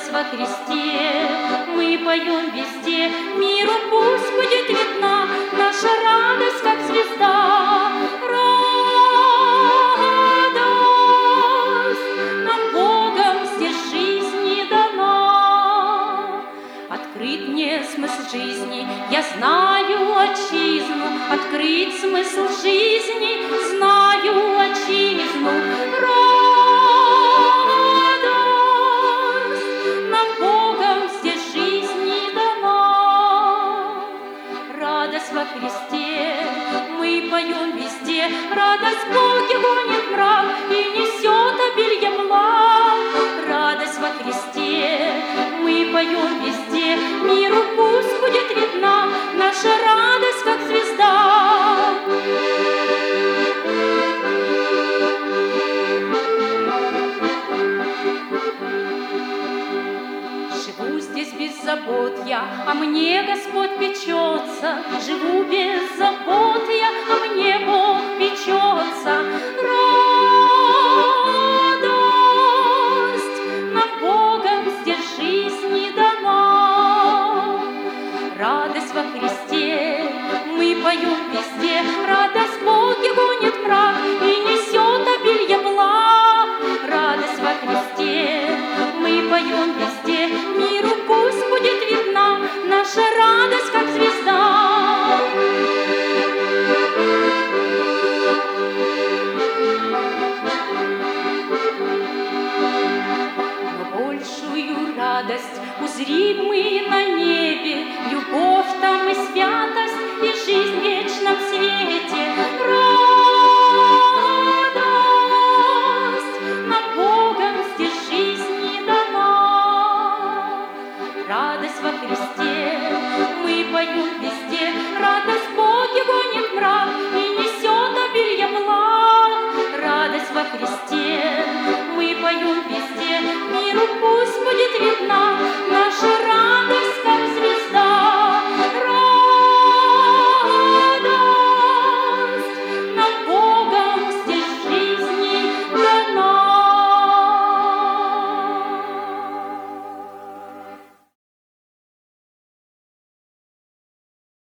Радость во Христе мы поем везде, миру пусть будет видна наша радость, как звезда. Радость нам Богом здесь жизни дана. Открыт мне смысл жизни, я знаю отчизну, открыть смысл жизни, знаю отчизну. Во Христе мы поем везде, радость Боги гонит мрак и несет обилье благ. Радость во Христе мы поем везде, миру пусть будет видна наша радость, как звезда. Живу здесь без забот я, а мне Господь печется. Живу без забот я, а мне Бог печется. Радость нам Богом здесь жизни дана. Радость во Христе мы поем везде, радость Боги гонит мрак и несет обилье благ. Радость во Христе мы поем везде, миру пусть будет видна наша радость, как звезда. Но большую радость узрим мы на небе, любовь там и святость